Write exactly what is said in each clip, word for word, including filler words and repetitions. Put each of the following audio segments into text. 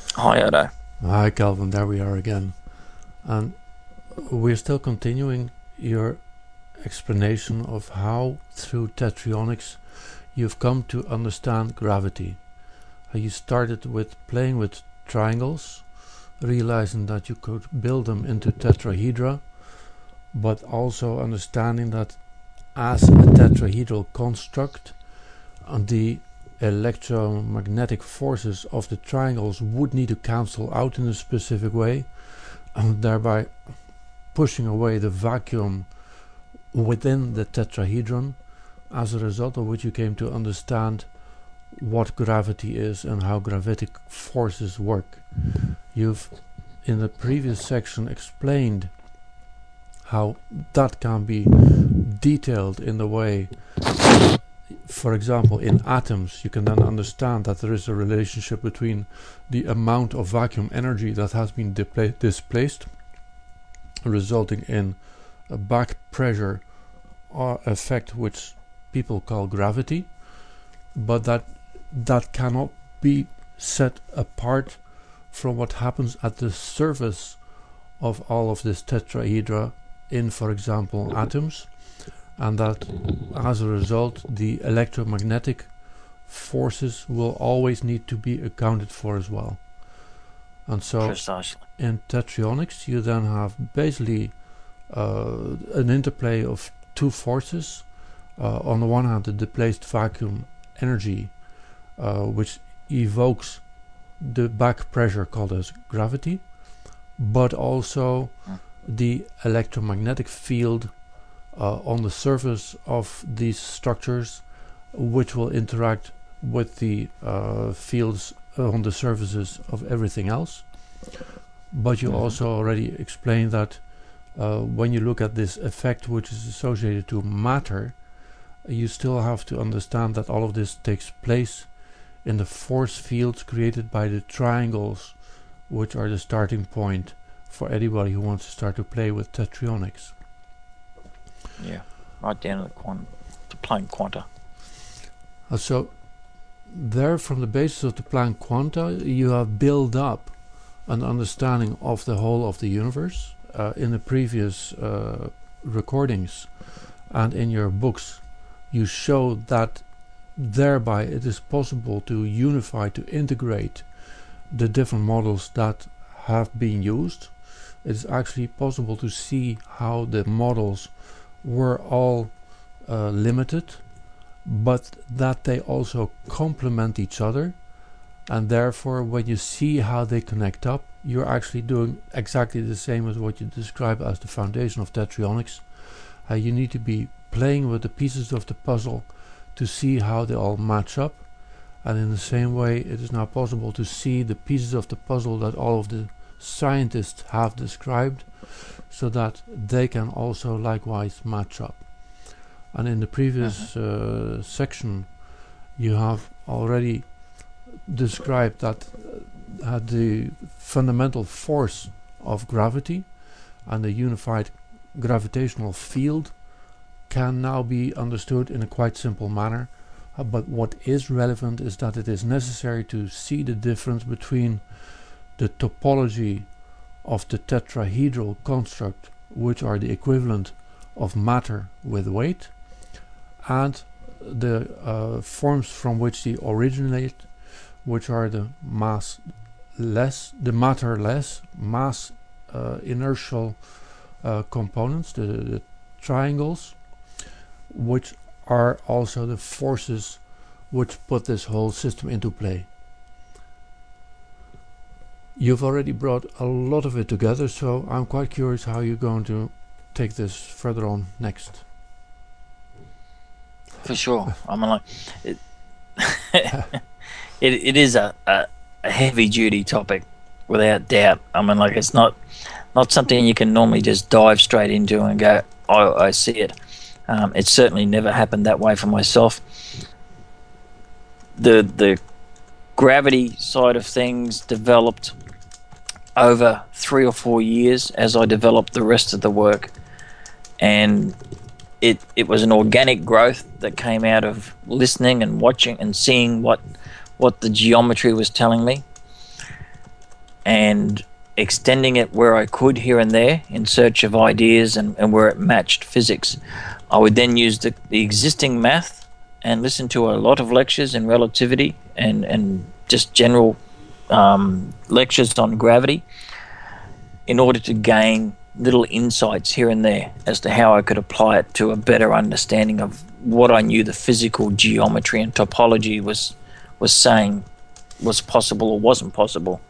Hi, Odo. Hi, Calvin. There we are again. And we're still continuing your explanation of how, through tetrionics, you've come to understand gravity. How you started with playing with triangles, realizing that you could build them into tetrahedra, but also understanding that as a tetrahedral construct, and the electromagnetic forces of the triangles would need to cancel out in a specific way, and thereby pushing away the vacuum within the tetrahedron, as a result of which you came to understand what gravity is and how gravitic forces work. You've, in the previous section, explained how that can be detailed in the way, for example, in atoms, you can then understand that there is a relationship between the amount of vacuum energy that has been displaced, resulting in a back pressure effect which people call gravity, but that that cannot be set apart from what happens at the surface of all of this tetrahedra in, for example, atoms, and that as a result the electromagnetic forces will always need to be accounted for as well. And so Precisely. in tetrionics you then have basically uh, an interplay of two forces. Uh, on the one hand, the displaced vacuum energy, uh, which evokes the back pressure called as gravity, but also mm. the electromagnetic field uh, on the surface of these structures, which will interact with the uh, fields on the surfaces of everything else. But you mm-hmm. also already explained that uh, when you look at this effect which is associated to matter, you still have to understand that all of this takes place in the force fields created by the triangles, which are the starting point for anybody who wants to start to play with tetrionics. Yeah, right down to the, quant- the Planck quanta. Uh, so there, from the basis of the Planck quanta, you have built up an understanding of the whole of the universe. Uh, in the previous uh, recordings and in your books, you show that thereby it is possible to unify, to integrate the different models that have been used. It is actually possible to see how the models were all uh, limited, but that they also complement each other, and therefore when you see how they connect up, you're actually doing exactly the same as what you describe as the foundation of tetrionics. Uh, you need to be playing with the pieces of the puzzle to see how they all match up, and in the same way it is now possible to see the pieces of the puzzle that all of the scientists have described, so that they can also likewise match up. And in the previous uh-huh. uh, section you have already described that uh, the fundamental force of gravity and the unified gravitational field can now be understood in a quite simple manner, uh, but what is relevant is that it is necessary to see the difference between the topology of the tetrahedral construct, which are the equivalent of matter with weight, and the uh, forms from which they originate, which are the mass less, the matter less, mass uh, inertial uh, components, the, the triangles, which are also the forces which put this whole system into play. You've already brought a lot of it together, so I'm quite curious how you're going to take this further on next. For sure. I mean, like, it, it, it is a, a, a heavy-duty topic, without doubt. I mean, like, it's not not something you can normally just dive straight into and go, oh, I see it. Um, it's certainly never happened that way for myself. The the gravity side of things developed over three or four years as I developed the rest of the work, and it it was an organic growth that came out of listening and watching and seeing what what the geometry was telling me. and extending it where I could here and there in search of ideas and, and where it matched physics. I would then use the, the existing math and listen to a lot of lectures in relativity and, and just general um, lectures on gravity in order to gain little insights here and there as to how I could apply it to a better understanding of what I knew the physical geometry and topology was was saying was possible or wasn't possible.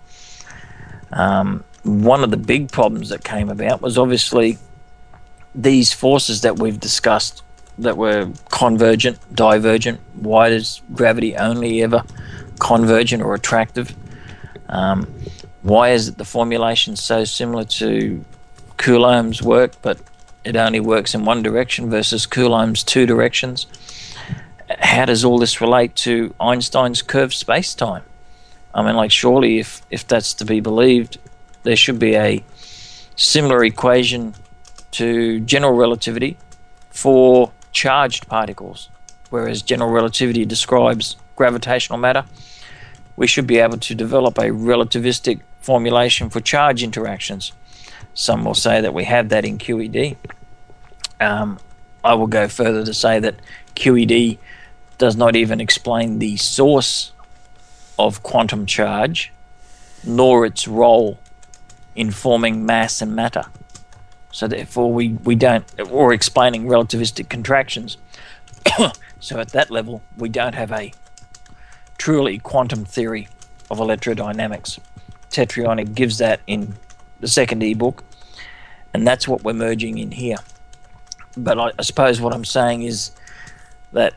Um, one of the big problems that came about was obviously these forces that we've discussed that were convergent, divergent. Why does gravity only ever convergent or attractive? Um, why is it the formulation so similar to Coulomb's work, but it only works in one direction versus Coulomb's two directions? How does all this relate to Einstein's curved space-time? I mean, like, surely if, if that's to be believed, there should be a similar equation to general relativity for charged particles. Whereas general relativity describes gravitational matter, we should be able to develop a relativistic formulation for charge interactions. Some will say that we have that in Q E D. Um, I will go further to say that Q E D does not even explain the source of quantum charge, nor its role in forming mass and matter. So therefore we, we don't, or explaining relativistic contractions. So at that level, we don't have a truly quantum theory of electrodynamics. Tetraionic gives that in the second ebook, and that's what we're merging in here. But I, I suppose what I'm saying is that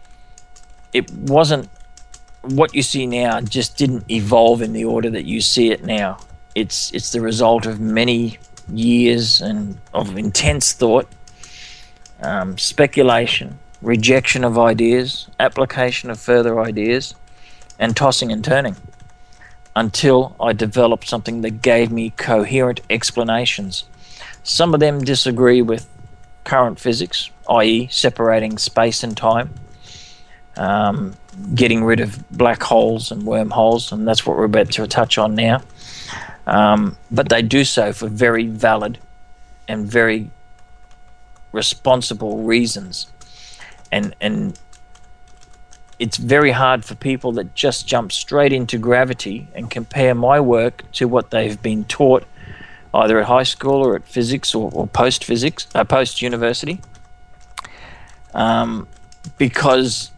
it wasn't, what you see now just didn't evolve in the order that you see it now. It's it's the result of many years and of intense thought, um, speculation, rejection of ideas, application of further ideas, and tossing and turning until I developed something that gave me coherent explanations. Some of them disagree with current physics, that is separating space and time, um, getting rid of black holes and wormholes, and that's what we're about to touch on now. Um, but they do so for very valid and very responsible reasons. And and it's very hard for people that just jump straight into gravity and compare my work to what they've been taught either at high school or at physics or, or post-physics, uh, post-university, um, because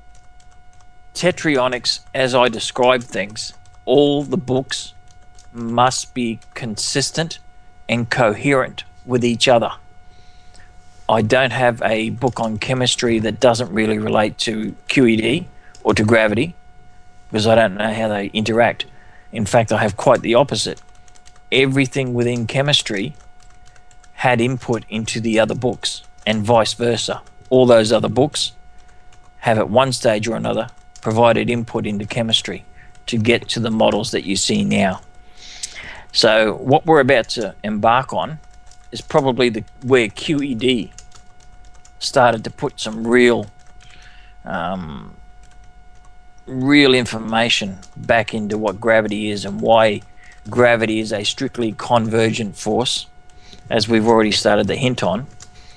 tetraionics, as I describe things, all the books must be consistent and coherent with each other. I don't have a book on chemistry that doesn't really relate to Q E D or to gravity, because I don't know how they interact. In fact, I have quite the opposite. Everything within chemistry had input into the other books, and vice versa. All those other books have at one stage or another provided input into chemistry to get to the models that you see now. So what we're about to embark on is probably the where Q E D started to put some real um, real information back into what gravity is and why gravity is a strictly convergent force, as we've already started to hint on,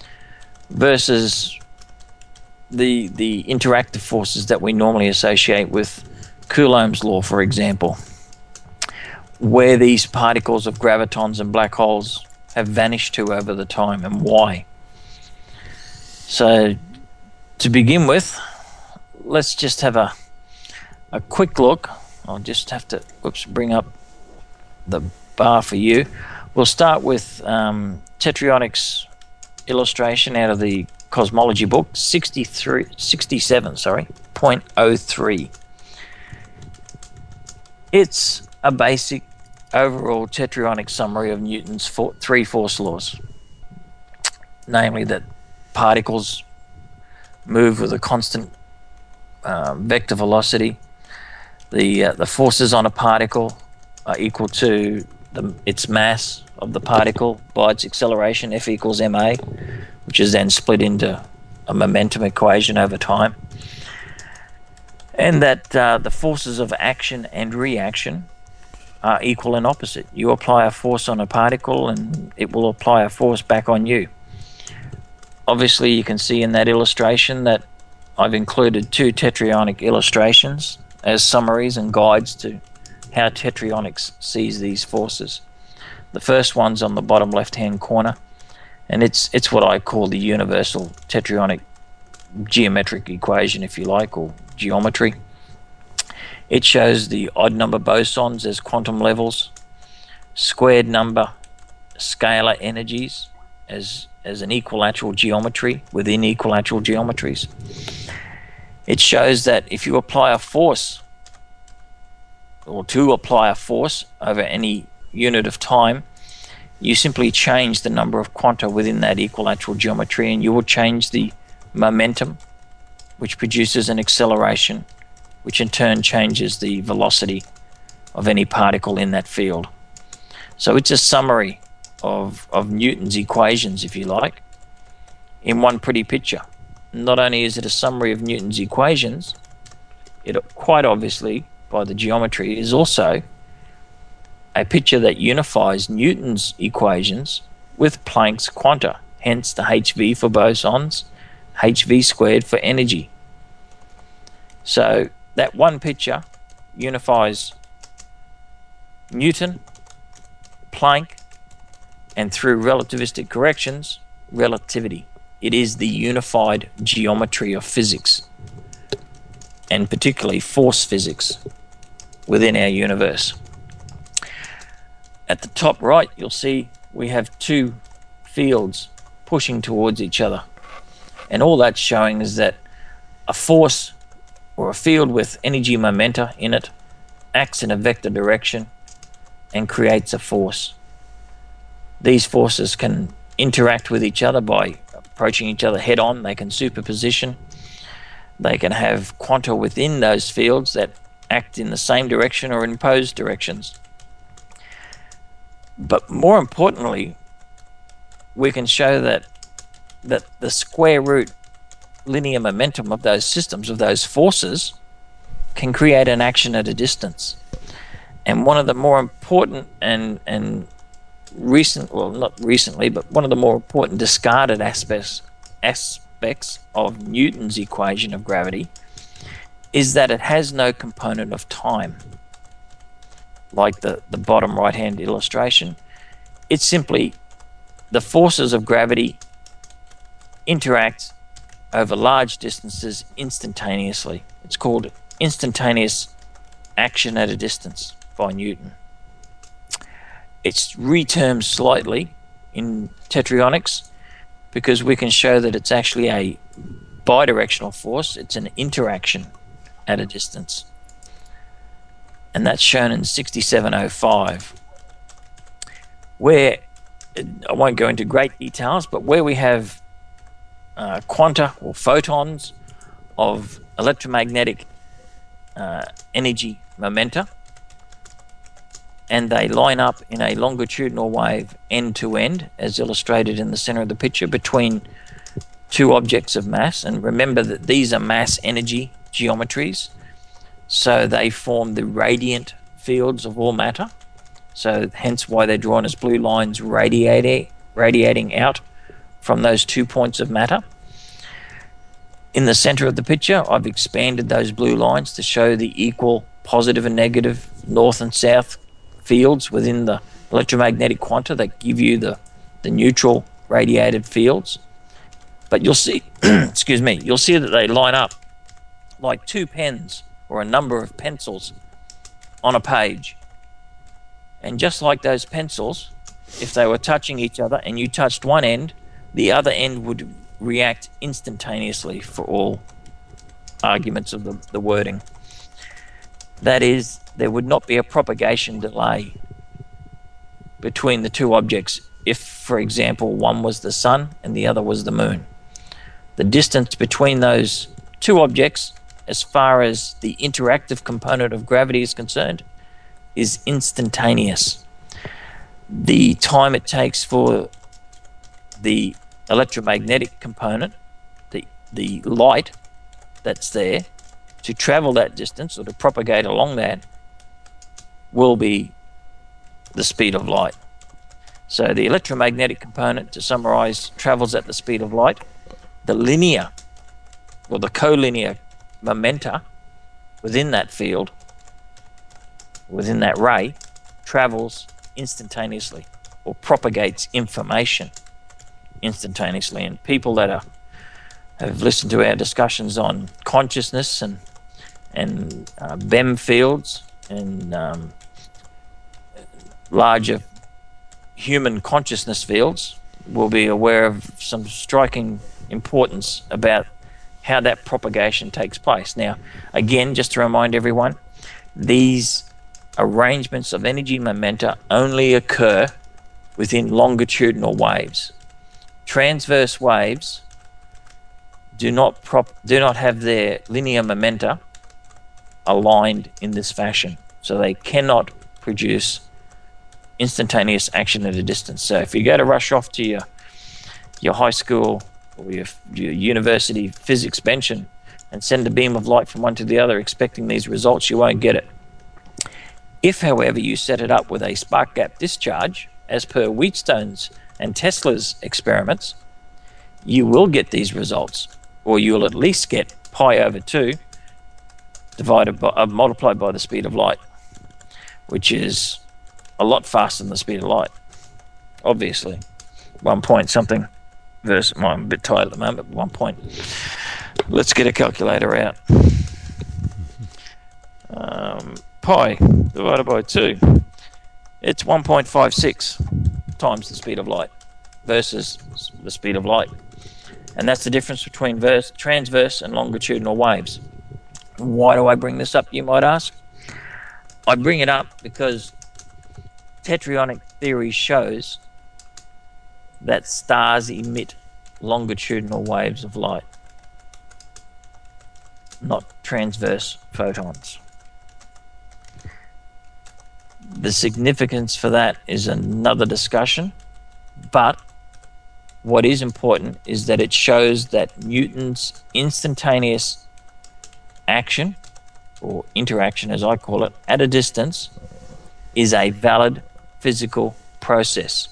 versus the the interactive forces that we normally associate with Coulomb's law, for example, where these particles of gravitons and black holes have vanished to over the time and why. So to begin with, let's just have a a quick look. I'll just have to oops, bring up the bar for you. We'll start with um, Tetraionic's illustration out of the cosmology book, sixty-three, sixty-seven, sorry, point oh three. It's a basic overall tetraionic summary of Newton's four, three force laws, namely that particles move with a constant uh, vector velocity. The uh, the forces on a particle are equal to the, its mass of the particle by its acceleration, F equals ma, which is then split into a momentum equation over time. And that uh, the forces of action and reaction are equal and opposite. You apply a force on a particle and it will apply a force back on you. Obviously, you can see in that illustration that I've included two tetraionic illustrations as summaries and guides to how tetraionics sees these forces. The first one's on the bottom left-hand corner, and it's it's what I call the universal tetraionic geometric equation, if you like, or geometry. It shows the odd number bosons as quantum levels, squared number scalar energies as as an equilateral geometry within equilateral geometries. It shows that if you apply a force, or to apply a force over any unit of time, you simply change the number of quanta within that equilateral geometry, and you will change the momentum, which produces an acceleration, which in turn changes the velocity of any particle in that field. So it's a summary of, of Newton's equations, if you like, in one pretty picture. Not only is it a summary of Newton's equations, it quite obviously, by the geometry, is also a picture that unifies Newton's equations with Planck's quanta, hence the H V for bosons, H V squared for energy. So that one picture unifies Newton, Planck, and through relativistic corrections, relativity. It is the unified geometry of physics, and particularly force physics within our universe. At the top right, you'll see we have two fields pushing towards each other. And all that's showing is that a force or a field with energy momenta in it acts in a vector direction and creates a force. These forces can interact with each other by approaching each other head on. They can superposition. They can have quanta within those fields that act in the same direction or in opposed directions. But more importantly, we can show that that the square root linear momentum of those systems, of those forces, can create an action at a distance. And one of the more important and and recent, well, not recently, but one of the more important discarded aspects aspects of Newton's equation of gravity is that it has no component of time. Like the, the bottom right-hand illustration, it's simply the forces of gravity interact over large distances instantaneously. It's called instantaneous action at a distance by Newton. It's retermed slightly in tetraionics because we can show that it's actually a bidirectional force. It's an interaction at a distance. And that's shown in sixty-seven oh five, where, I won't go into great details, but where we have uh, quanta or photons of electromagnetic uh, energy momenta, and they line up in a longitudinal wave end to end, as illustrated in the center of the picture, between two objects of mass. And remember that these are mass energy geometries, so they form the radiant fields of all matter. So hence why they're drawn as blue lines radiating, radiating out from those two points of matter. In the center of the picture, I've expanded those blue lines to show the equal positive and negative north and south fields within the electromagnetic quanta that give you the, the neutral radiated fields. But you'll see, excuse me, you'll see that they line up like two pens or a number of pencils on a page. And just like those pencils, if they were touching each other and you touched one end, the other end would react instantaneously for all arguments of the, the wording. That is, there would not be a propagation delay between the two objects if, for example, one was the sun and the other was the moon. The distance between those two objects, as far as the interactive component of gravity is concerned, is instantaneous. The time it takes for the electromagnetic component, the, the light that's there, to travel that distance or to propagate along that will be the speed of light. So the electromagnetic component, to summarize, travels at the speed of light. The linear, or the collinear momenta within that field, within that ray, travels instantaneously, or propagates information instantaneously. And people that are, have listened to our discussions on consciousness and and uh, B E M fields and um, larger human consciousness fields will be aware of some striking importance about how that propagation takes place. Now, again, just to remind everyone, these arrangements of energy momenta only occur within longitudinal waves. Transverse waves do not prop do not have their linear momenta aligned in this fashion, so they cannot produce instantaneous action at a distance. So if you go to rush off to your your high school or your, your university physics bench and, and send a beam of light from one to the other expecting these results, you won't get it. If, however, you set it up with a spark gap discharge, as per Wheatstone's and Tesla's experiments, you will get these results, or you'll at least get pi over two divided by, uh, multiplied by the speed of light, which is a lot faster than the speed of light, obviously. One point something versus, well, I'm a bit tired at the moment, but one point. Let's get a calculator out. Um, pi divided by two. It's one point five six times the speed of light versus the speed of light. And that's the difference between verse, transverse and longitudinal waves. Why do I bring this up, you might ask? I bring it up because tetraionic theory shows that stars emit longitudinal waves of light, not transverse photons. The significance for that is another discussion, but what is important is that it shows that Newton's instantaneous action, or interaction as I call it, at a distance is a valid physical process.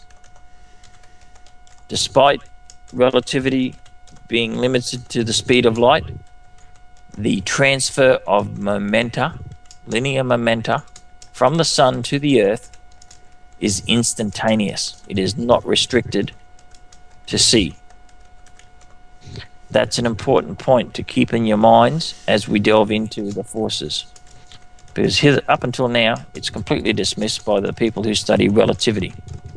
Despite relativity being limited to the speed of light, the transfer of momenta, linear momenta, from the sun to the earth is instantaneous. It is not restricted to C. That's an important point to keep in your minds as we delve into the forces. Because here, up until now, it's completely dismissed by the people who study relativity.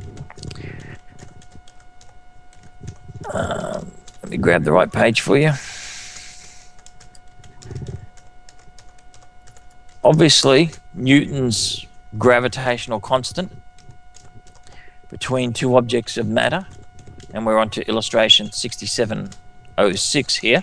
Um, let me grab the right page for you. Obviously, Newton's gravitational constant between two objects of matter, and we're on to illustration sixty-seven oh six here,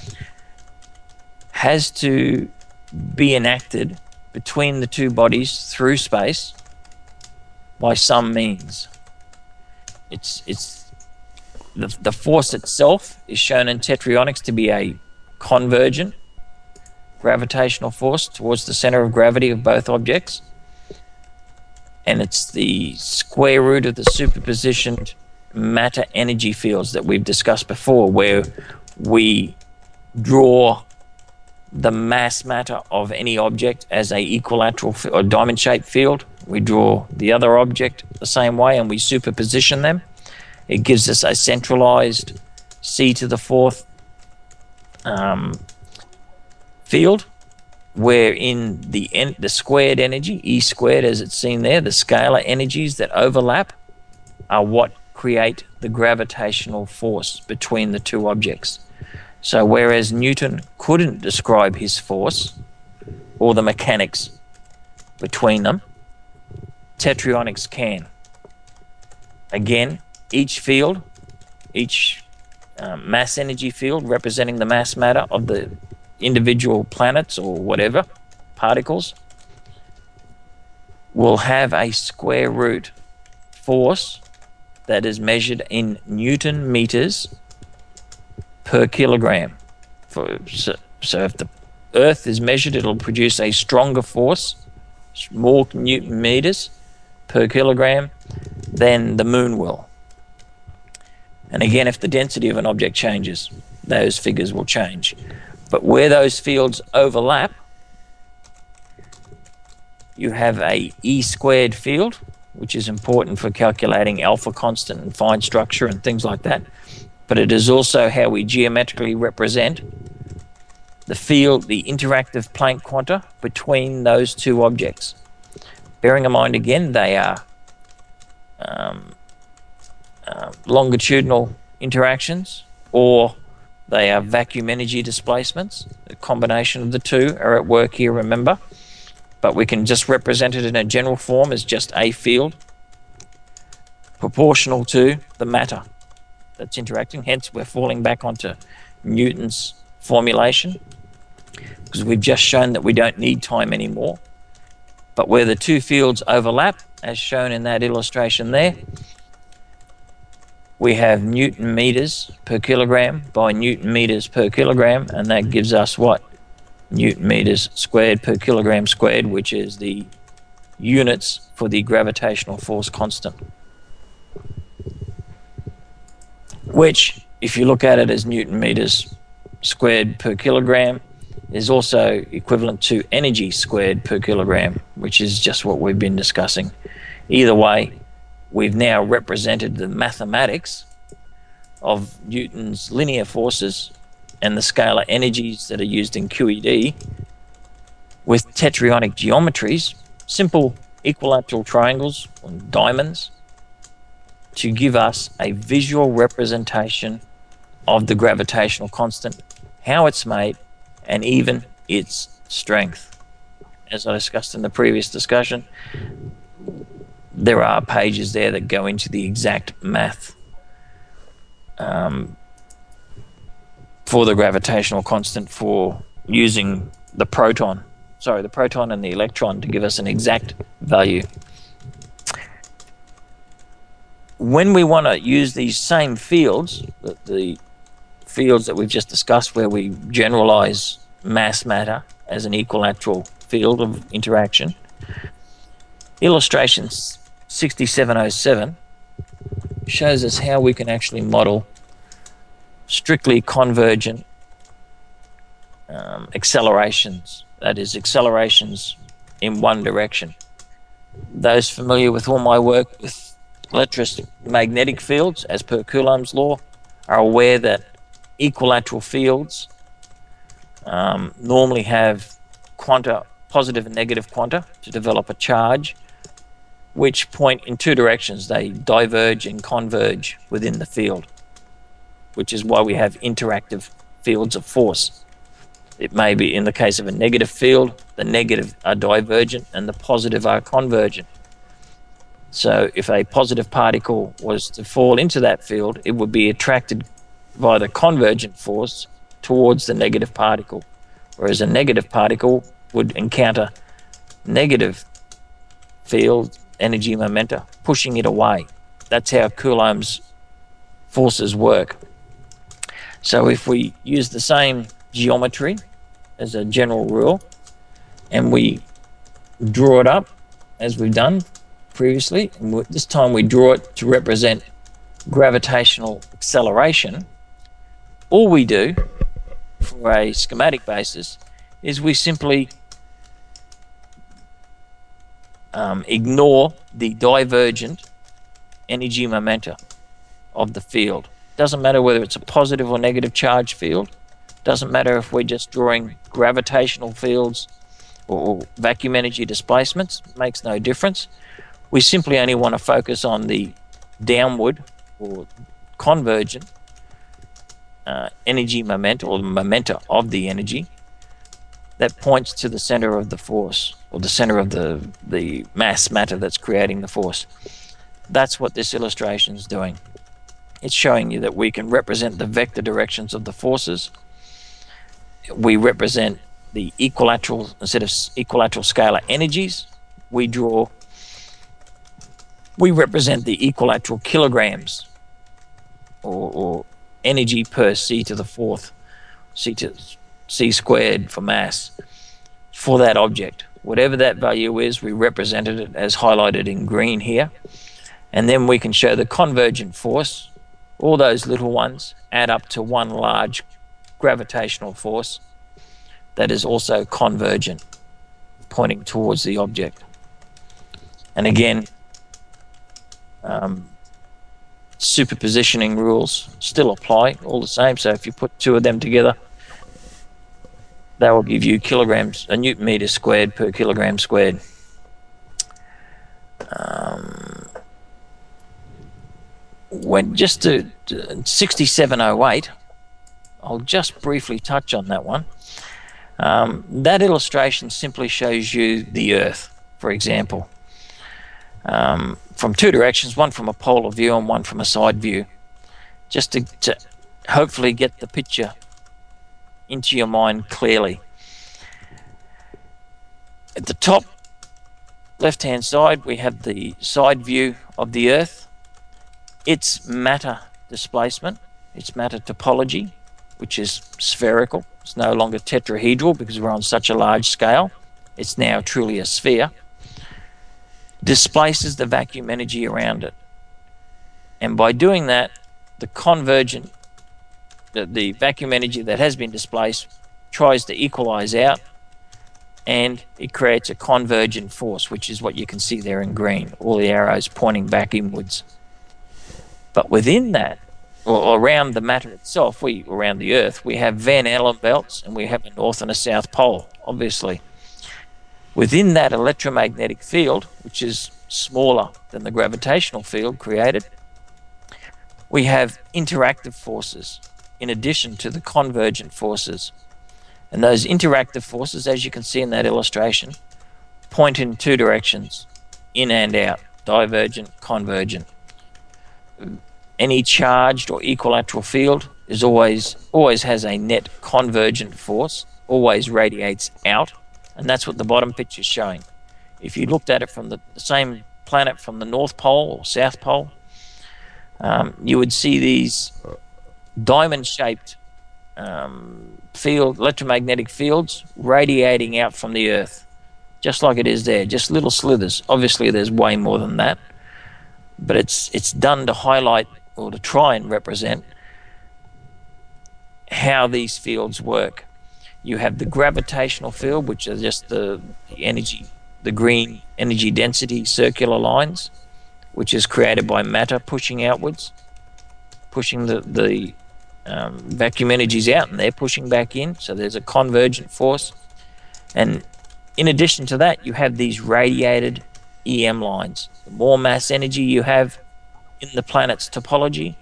has to be enacted between the two bodies through space by some means. It's it's the, the force itself is shown in tetraionics to be a convergent gravitational force towards the center of gravity of both objects, and it's the square root of the superpositioned matter energy fields that we've discussed before, where we draw the mass matter of any object as a equilateral f- or diamond shaped field. We draw the other object the same way and we superposition them. It gives us a centralized c to the fourth um, field, where in the en- the squared energy, E squared as it's seen there, the scalar energies that overlap are what create the gravitational force between the two objects. So whereas Newton couldn't describe his force or the mechanics between them, tetraionics can. Again, each field, each um, mass energy field representing the mass matter of the individual planets or whatever, particles, will have a square root force that is measured in Newton meters per kilogram. For, so, so if the Earth is measured, it'll produce a stronger force, more Newton meters per kilogram, then the moon will. And again, if the density of an object changes, those figures will change. But where those fields overlap, you have a E squared field, which is important for calculating alpha constant and fine structure and things like that. But it is also how we geometrically represent the field, the interactive Planck quanta between those two objects. Bearing in mind, again, they are um, uh, longitudinal interactions, or they are vacuum energy displacements. The combination of the two are at work here, remember. But we can just represent it in a general form as just a field proportional to the matter that's interacting. Hence, we're falling back onto Newton's formulation, because we've just shown that we don't need time anymore. But where the two fields overlap, as shown in that illustration there, we have Newton meters per kilogram by Newton meters per kilogram, and that gives us what? Newton meters squared per kilogram squared, which is the units for the gravitational force constant. Which, if you look at it as Newton meters squared per kilogram, is also equivalent to energy squared per kilogram, which is just what we've been discussing. Either way, we've now represented the mathematics of Newton's linear forces and the scalar energies that are used in Q E D with tetraionic geometries, simple equilateral triangles and diamonds, to give us a visual representation of the gravitational constant, how it's made, and even its strength. As I discussed in the previous discussion, there are pages there that go into the exact math um, for the gravitational constant, for using the proton, sorry, the proton and the electron to give us an exact value. When we want to use these same fields, the, the fields that we've just discussed, where we generalize mass matter as an equilateral field of interaction, illustration sixty-seven oh seven shows us how we can actually model strictly convergent um, accelerations, that is, accelerations in one direction. Those familiar with all my work with electromagnetic fields, as per Coulomb's law, are aware that equilateral fields um, normally have quanta, positive and negative quanta, to develop a charge, which point in two directions. They diverge and converge within the field, which is why we have interactive fields of force. It may be, in the case of a negative field, the negative are divergent and the positive are convergent. So if a positive particle was to fall into that field, it would be attracted by the convergent force towards the negative particle, whereas a negative particle would encounter negative field energy momenta, pushing it away. That's how Coulomb's forces work. So if we use the same geometry as a general rule, and we draw it up as we've done previously, and this time we draw it to represent gravitational acceleration, all we do for a schematic basis is we simply um, ignore the divergent energy momenta of the field. Doesn't matter whether it's a positive or negative charge field. Doesn't matter if we're just drawing gravitational fields or vacuum energy displacements. Makes no difference. We simply only want to focus on the downward or convergent uh, energy momenta, or the momenta of the energy that points to the center of the force, or the center of the, the mass matter that's creating the force. That's what this illustration is doing. It's showing you that we can represent the vector directions of the forces. We represent the equilateral, instead of equilateral scalar energies, we draw, we represent the equilateral kilograms, or, or energy per c to the fourth, c to c squared for mass, for that object. Whatever that value is, we represented it as highlighted in green here. And then we can show the convergent force. All those little ones add up to one large gravitational force that is also convergent, pointing towards the object. And again, um, superpositioning rules still apply, all the same. So if you put two of them together, that will give you kilograms, a newton meter squared per kilogram squared. Um, when just to, to sixty-seven oh eight, I'll just briefly touch on that one. Um, that illustration simply shows you the Earth, for example, um, from two directions, one from a polar view and one from a side view, just to, to hopefully get the picture into your mind clearly. At the top left-hand side, we have the side view of the Earth. Its matter displacement, its matter topology, which is spherical. It's no longer tetrahedral because we're on such a large scale. It's now truly a sphere. Displaces the vacuum energy around it. And by doing that, the convergent, the, the vacuum energy that has been displaced tries to equalize out, and it creates a convergent force, which is what you can see there in green, all the arrows pointing back inwards. But within that, or around the matter itself, we around the Earth, we have Van Allen belts and we have a north and a south pole, obviously. Within that electromagnetic field, which is smaller than the gravitational field created, we have interactive forces in addition to the convergent forces. And those interactive forces, as you can see in that illustration, point in two directions, in and out, divergent, convergent. Any charged or equilateral field is always always has a net convergent force, always radiates out, and that's what the bottom picture is showing. If you looked at it from the, the same planet from the North Pole or South Pole, um, you would see these diamond-shaped um, field, electromagnetic fields radiating out from the Earth, just like it is there, just little slithers. Obviously, there's way more than that, but it's it's done to highlight or to try and represent how these fields work. You have the gravitational field, which are just the, the energy, the green energy density circular lines, which is created by matter pushing outwards, pushing the, the um, vacuum energies out, and they're pushing back in, so there's a convergent force. And in addition to that, you have these radiated E M lines. The more mass energy you have in the planet's topology,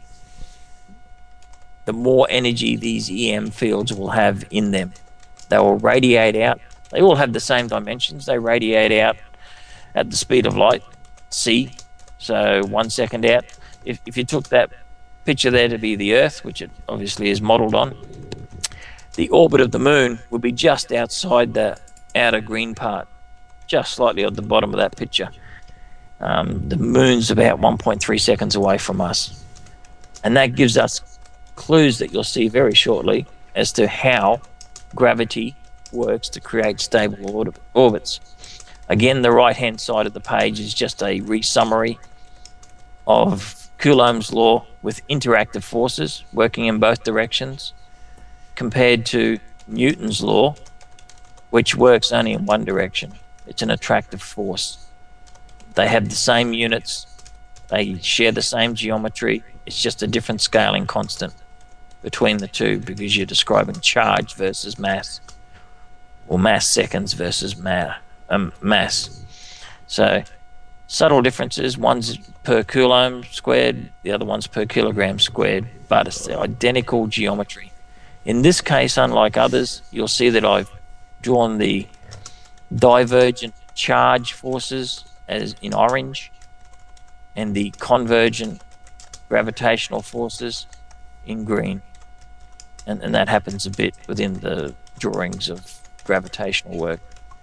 the more energy these E M fields will have in them. They will radiate out. They all have the same dimensions. They radiate out at the speed of light, c, so one second out. If, if you took that picture there to be the Earth, which it obviously is modeled on, the orbit of the moon would be just outside the outer green part, just slightly at the bottom of that picture. Um, the moon's about one point three seconds away from us. And that gives us clues that you'll see very shortly as to how gravity works to create stable orbit orbits. Again, the right-hand side of the page is just a re-summary of Coulomb's law with interactive forces working in both directions, compared to Newton's law, which works only in one direction. It's an attractive force. They have the same units, they share the same geometry, it's just a different scaling constant between the two because you're describing charge versus mass, or mass seconds versus matter, um, mass. So subtle differences, one's per coulomb squared, the other one's per kilogram squared, but it's the identical geometry. In this case, unlike others, you'll see that I've drawn the divergent charge forces as in orange, and the convergent gravitational forces in green. And, and that happens a bit within the drawings of gravitational work.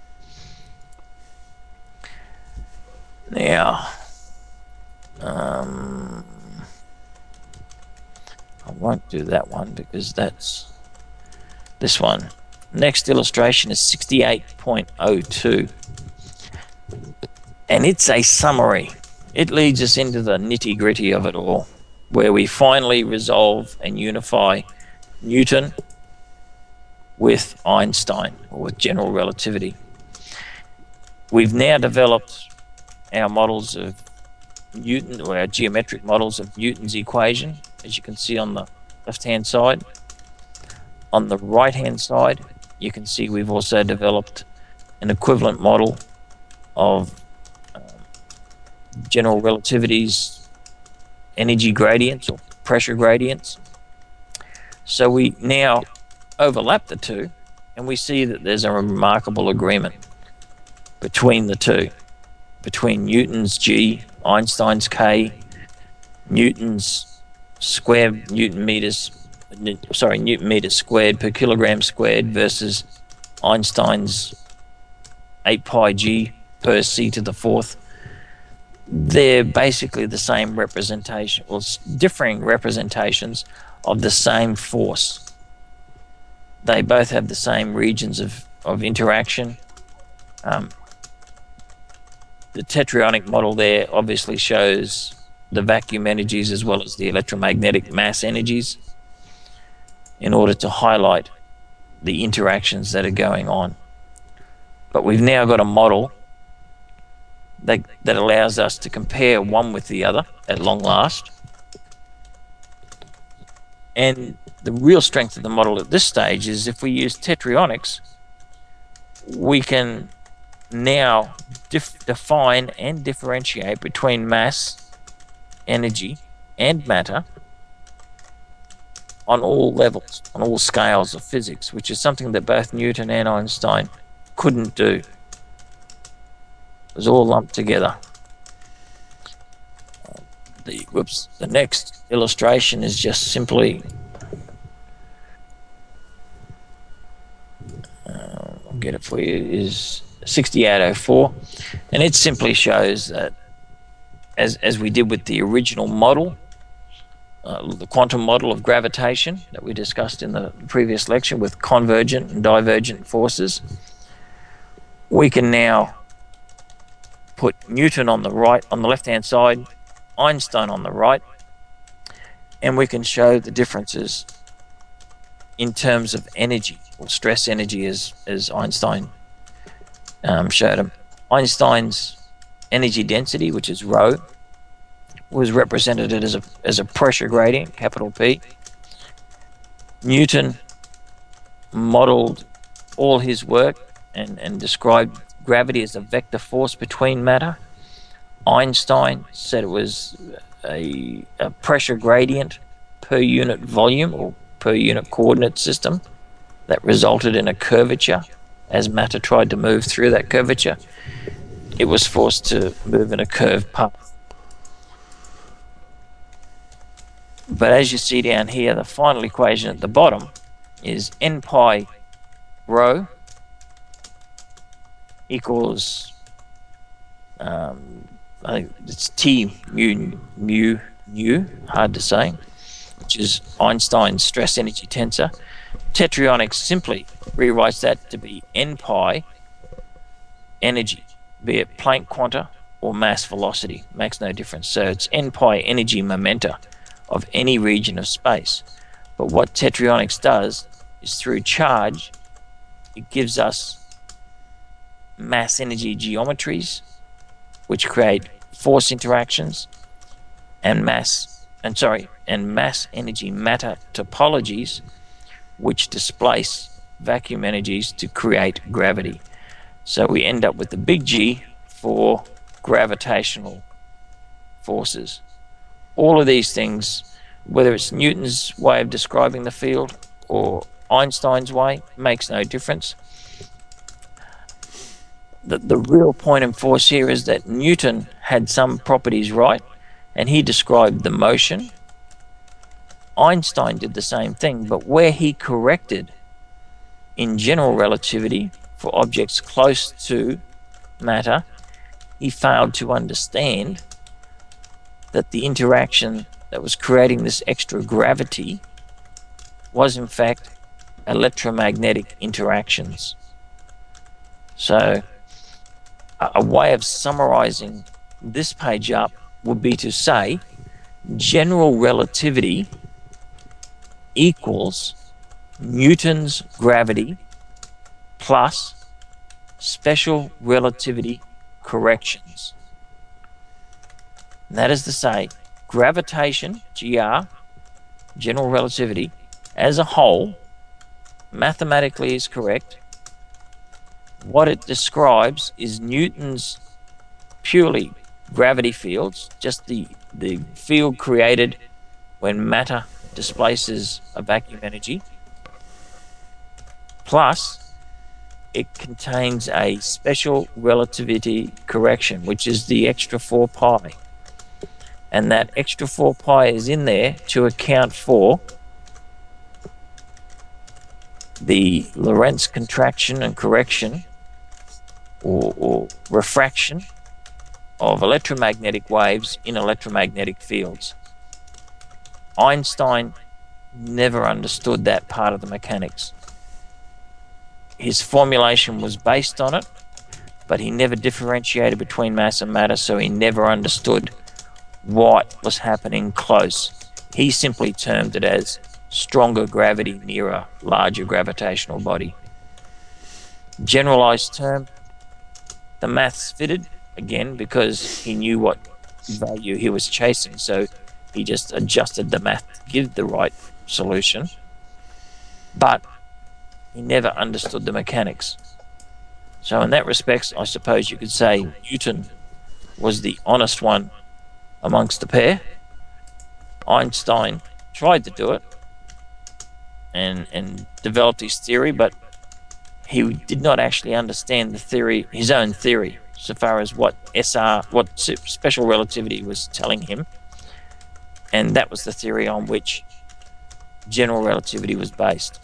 Now, um, I won't do that one because that's this one. Next illustration is sixty-eight point oh two. And it's a summary. It leads us into the nitty-gritty of it all, where we finally resolve and unify Newton with Einstein, or with general relativity. We've now developed our models of Newton, or our geometric models of Newton's equation, as you can see on the left-hand side. On the right-hand side, you can see we've also developed an equivalent model of um, general relativity's energy gradients or pressure gradients. So we now overlap the two, and we see that there's a remarkable agreement between the two, between Newton's G, Einstein's K, Newton's square Newton meters, sorry, Newton meters squared per kilogram squared versus Einstein's eight pi G per c to the fourth. They're basically the same representation, or differing representations of the same force. They both have the same regions of, of interaction. Um, the tetraionic model there obviously shows the vacuum energies as well as the electromagnetic mass energies in order to highlight the interactions that are going on. But we've now got a model that, that allows us to compare one with the other at long last. And the real strength of the model at this stage is if we use tetraionics, we can now dif- define and differentiate between mass, energy, and matter on all levels, on all scales of physics, which is something that both Newton and Einstein couldn't do. It was all lumped together. The, whoops, the next illustration is just simply, uh, I'll get it for you, is sixty-eight oh four, and it simply shows that as, as we did with the original model, uh, the quantum model of gravitation that we discussed in the previous lecture with convergent and divergent forces, we can now put Newton on the right, on the left-hand side, Einstein on the right, and we can show the differences in terms of energy, or stress energy, as, as Einstein um, showed them. Einstein's energy density, which is rho, was represented as a, as a pressure gradient, capital P. Newton modeled all his work and, and described gravity as a vector force between matter. Einstein said it was a, a pressure gradient per unit volume or per unit coordinate system that resulted in a curvature. As matter tried to move through that curvature, it was forced to move in a curved path. But as you see down here, the final equation at the bottom is n pi rho equals um, I think it's T mu mu nu, hard to say, which is Einstein's stress energy tensor. Tetraionics simply rewrites that to be n pi energy, be it Planck quanta or mass velocity, makes no difference. So it's n pi energy momenta of any region of space. But what tetraionics does is through charge, it gives us mass energy geometries, which create force interactions, and mass and sorry and mass energy matter topologies, which displace vacuum energies to create gravity. So we end up with the big G for gravitational forces. All of these things, whether it's Newton's way of describing the field or Einstein's way, makes no difference. The, the real point in force here is that Newton had some properties right, and he described the motion. Einstein did the same thing, but where he corrected in general relativity for objects close to matter, he failed to understand that the interaction that was creating this extra gravity was in fact electromagnetic interactions. So a, a way of summarizing this page up would be to say general relativity equals Newton's gravity plus special relativity corrections. And that is to say, gravitation, G R, general relativity, as a whole, mathematically is correct. What it describes is Newton's purely gravity fields, just the, the field created when matter displaces a vacuum energy, plus it contains a special relativity correction, which is the extra four pi. And that extra four pi is in there to account for the Lorentz contraction and correction or, or refraction of electromagnetic waves in electromagnetic fields. Einstein never understood that part of the mechanics. His formulation was based on it, but he never differentiated between mass and matter, so he never understood what was happening close. He simply termed it as stronger gravity near a larger gravitational body. Generalized term, the maths fitted, again, because he knew what value he was chasing, so he just adjusted the math to give the right solution. But he never understood the mechanics. So in that respect, I suppose you could say Newton was the honest one amongst the pair. Einstein tried to do it and and developed his theory, but he did not actually understand the theory, his own theory, so far as what S R, what special relativity was telling him, and that was the theory on which general relativity was based.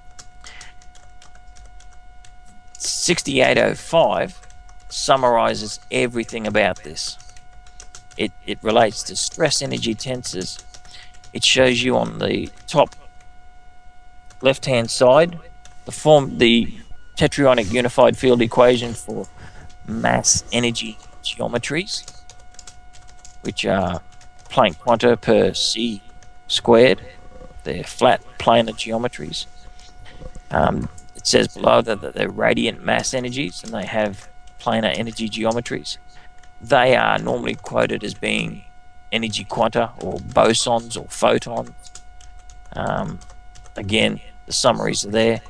sixty-eight oh five summarizes everything about this. It, it relates to stress energy tensors. It shows you on the top left-hand side the form, the tetraionic unified field equation for mass energy geometries, which are Planck quanta per c squared. They're flat planar geometries. Um, it says below that, that they're radiant mass energies and they have planar energy geometries. They are normally quoted as being energy quanta or bosons or photons. Um, again, the summaries are there.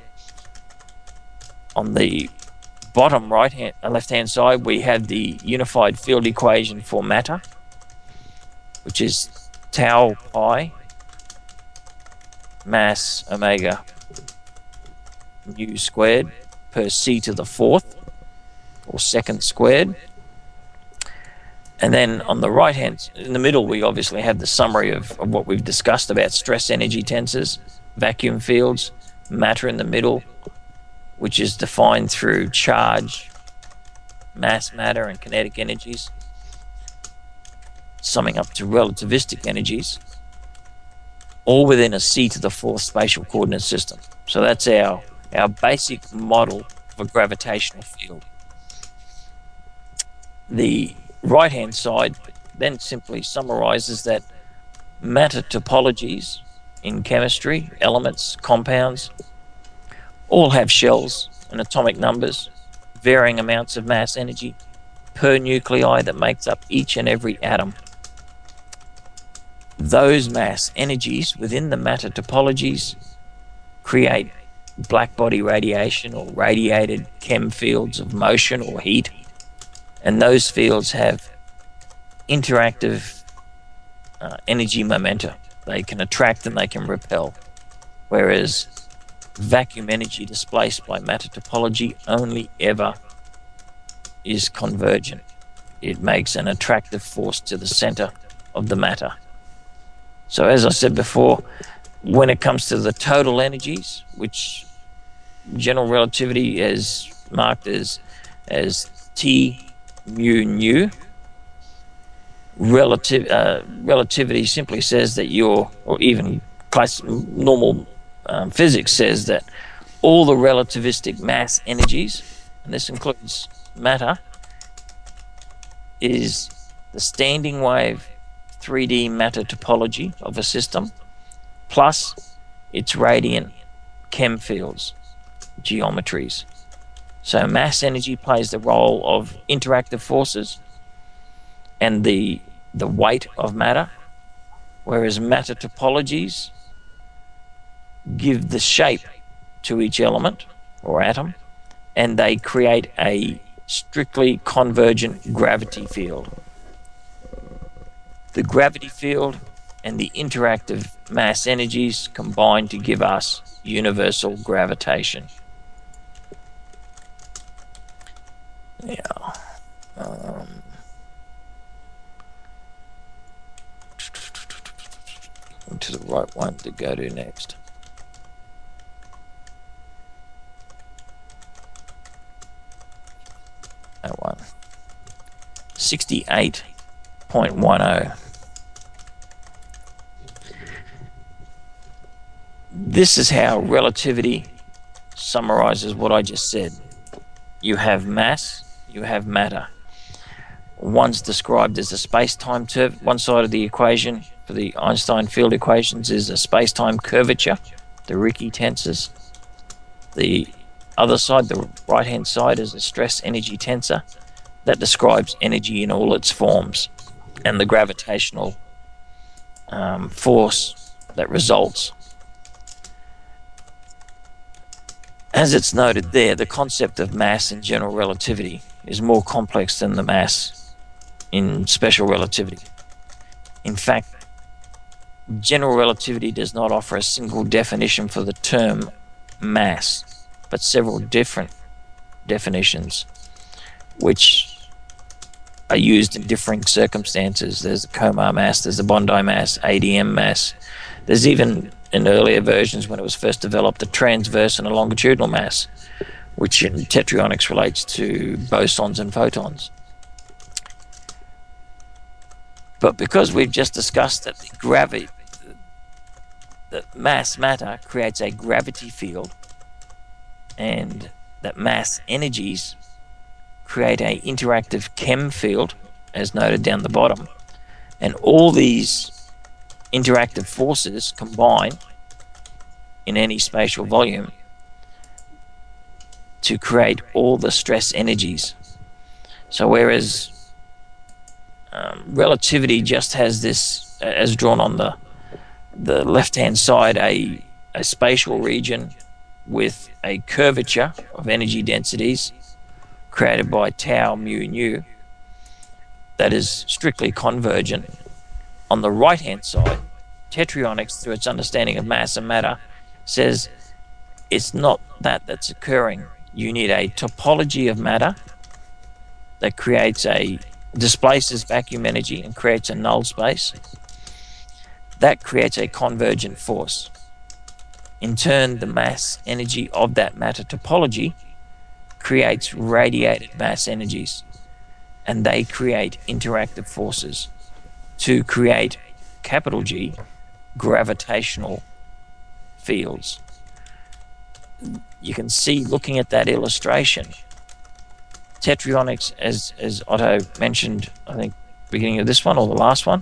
On the bottom right hand, left hand side, we have the unified field equation for matter, which is tau pi mass omega mu squared per c to the fourth or second squared. And then on the right hand, in the middle, we obviously have the summary of, of what we've discussed about stress energy tensors, vacuum fields, matter in the middle, which is defined through charge, mass matter, and kinetic energies, summing up to relativistic energies, all within a c to the fourth spatial coordinate system. So that's our, our basic model of a gravitational field. The right-hand side then simply summarizes that matter topologies in chemistry, elements, compounds, all have shells and atomic numbers, varying amounts of mass energy per nuclei that makes up each and every atom. Those mass energies within the matter topologies create black body radiation or radiated chem fields of motion or heat. And those fields have interactive uh, energy momenta. They can attract and they can repel. Whereas vacuum energy displaced by matter topology only ever is convergent. It makes an attractive force to the center of the matter. So as I said before, when it comes to the total energies, which general relativity is marked as, as T mu nu, relative uh, relativity simply says that your, or even class, normal um, physics says that all the relativistic mass energies, and this includes matter, is the standing wave three D matter topology of a system plus its radiant chem fields, geometries. So mass energy plays the role of interactive forces and the the weight of matter, whereas matter topologies give the shape to each element or atom, and they create a strictly convergent gravity field. The gravity field and the interactive mass energies combine to give us universal gravitation. Yeah. Um, to the right one to go to next. That one. sixty-eight point one zero. This is how relativity summarizes what I just said. You have mass, you have matter. One's described as a space-time term. One side of the equation for the Einstein field equations is a space-time curvature, the Ricci tensors. The other side, the right-hand side, is a stress-energy tensor that describes energy in all its forms and the gravitational um, force that results. As it's noted there, the concept of mass in general relativity is more complex than the mass in special relativity. In fact, general relativity does not offer a single definition for the term mass, but several different definitions which are used in differing circumstances. There's the Komar mass, there's the Bondi mass, A D M mass. There's even, in earlier versions when it was first developed, a transverse and a longitudinal mass, which in tetraionics relates to bosons and photons. But because we've just discussed that the gravity, that mass matter creates a gravity field, and that mass energies create a interactive chem field, as noted down the bottom, and all these interactive forces combine in any spatial volume to create all the stress energies. So whereas um, relativity just has this, as drawn on the the left-hand side, a, a spatial region with a curvature of energy densities created by tau mu nu that is strictly convergent. On the right-hand side, tetraionics, through its understanding of mass and matter, says it's not that that's occurring. You need a topology of matter that creates a displaces vacuum energy and creates a null space. That creates a convergent force. In turn, the mass energy of that matter topology creates radiated mass energies, and they create interactive forces to create, capital G, gravitational fields. You can see, looking at that illustration, tetraionics, as, as Otto mentioned, I think, beginning of this one or the last one,